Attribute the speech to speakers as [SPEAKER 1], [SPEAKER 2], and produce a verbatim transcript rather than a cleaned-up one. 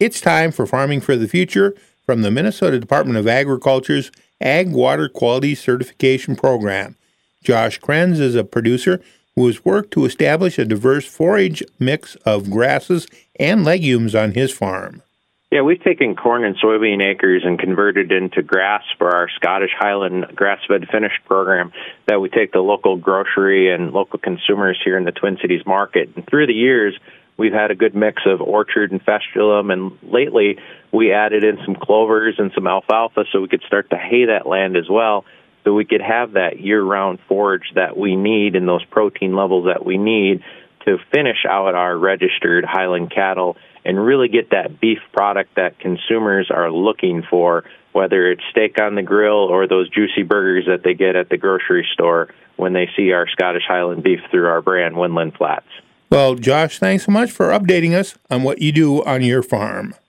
[SPEAKER 1] It's time for Farming for the Future from the Minnesota Department of Agriculture's Ag Water Quality Certification Program. Josh Krenz is a producer who has worked to establish a diverse forage mix of grasses and legumes on his farm.
[SPEAKER 2] Yeah, we've taken corn and soybean acres and converted into grass for our Scottish Highland grass-fed finished program that we take to local grocery and local consumers here in the Twin Cities market. And through the years, we've had a good mix of orchard and fesculum, and lately we added in some clovers and some alfalfa so we could start to hay that land as well, so we could have that year-round forage that we need and those protein levels that we need to finish out our registered Highland cattle and really get that beef product that consumers are looking for, whether it's steak on the grill or those juicy burgers that they get at the grocery store when they see our Scottish Highland beef through our brand, Winland Flats.
[SPEAKER 1] Well, Josh, thanks so much for updating us on what you do on your farm.